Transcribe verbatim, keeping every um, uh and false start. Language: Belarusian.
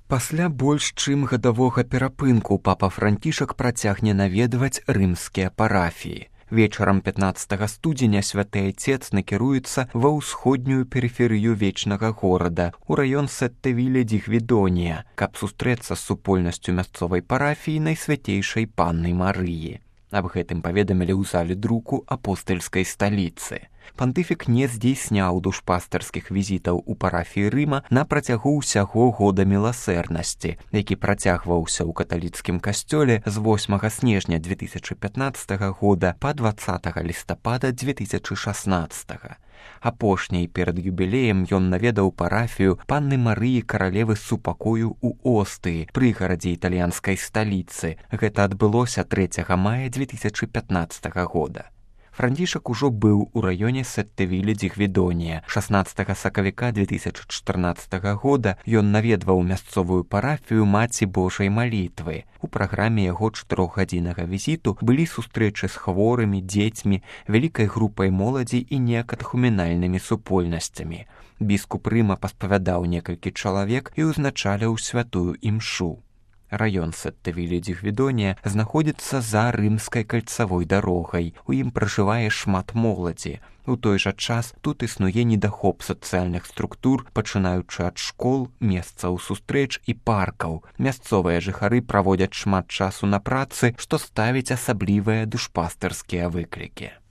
Пасля больш чым гадавога перапынку папа Францішак працягне наведваць рымскія парафіі. Вечарам пятнаццатага студзеня святы айцец накіруецца ва ўсходнюю перыферыю вечнага горада, у раён Сеттевіле-ді-Гвідонія, каб сустрэцца з супольнасцю мясцовай парафіі Найсвяцейшай Панны Марыі. Аб гэтым паведамілі ў зале друку апостальскай сталіцы. Пантыфік не здзейсняў душпастарскіх візітаў у парафіі Рыма на працягу ўсяго года міласэрнасці, які працягваўся ў каталіцкім касцёле з восьмага снежня дзве тысячы пятнаццатага года па дваццатага лістапада дзве тысячы шаснаццатага. Апошняй перад юбілеем ён наведаў парафію Панны Марыі каралевы супакою ў Остыі, прыгарадзе італьянскай сталіцы. Гэта адбылося трэцяга мая дзве тысячы пятнаццатага года. Францішак ужо быў у раёне Сеттевіле-ді-Гвідонія. шаснаццатага сакавіка дзве тысячы чатырнаццатага года ён наведваў мясцовую парафію Маці Божай малітвы. У праграме яго чатырохгадзіннага візіту былі сустрэчы з хворымі, дзецьмі, вялікай групай моладзі і некатахумінальнымі супольнасцямі. Біскуп Рыма паспавядаў некалькі чалавек і ўзначаліў святую імшу. Раён Сеттевіле-ді-Гвідонія знаходзіцца за рымскай кальцавой дарогай. У ім пражывае шмат моладзі. У той жа час тут існуе недахоп сацыяльных структур, пачынаючы ад школ, месцаў сустрэч і паркаў. Мясцовыя жыхары праводзяць шмат часу на працы, што ставіць асаблівыя душпастарскія выклікі.